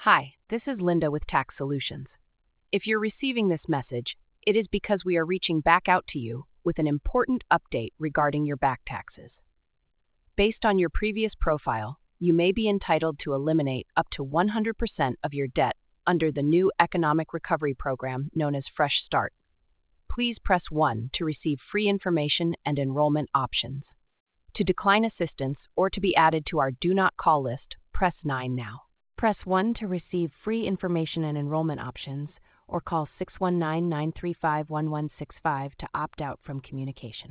Hi, this is Linda with Tax Solutions. If you're receiving this message, it is because we are reaching back out to you with an important update regarding your back taxes. Based on your previous profile, you may be entitled to eliminate up to 100% of your debt under the new economic recovery program known as Fresh Start. Please press 1 to receive free information and enrollment options. To decline assistance or to be added to our Do Not Call list, press 9 now. Press 1 to receive free information and enrollment options, or call 619-935-1165 to opt out from communication.